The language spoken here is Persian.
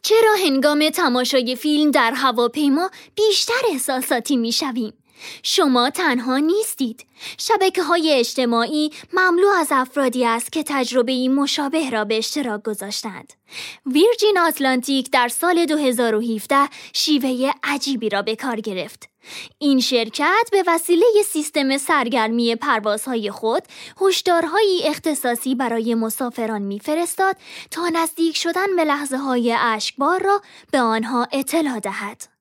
چرا هنگام تماشای فیلم در هواپیما بیشتر احساساتی میشویم؟ شما تنها نیستید. شبکه‌های اجتماعی مملو از افرادی است که تجربه‌ای مشابه را به اشتراک گذاشتند. ویرجین آتلانتیک در سال 2017 شیوه عجیبی را به کار گرفت. این شرکت به وسیله سیستم سرگرمی پروازهای خود هشدارهایی اختصاصی برای مسافران می‌فرستاد تا نزدیک شدن به لحظه‌های اشکبار را به آنها اطلاع دهد.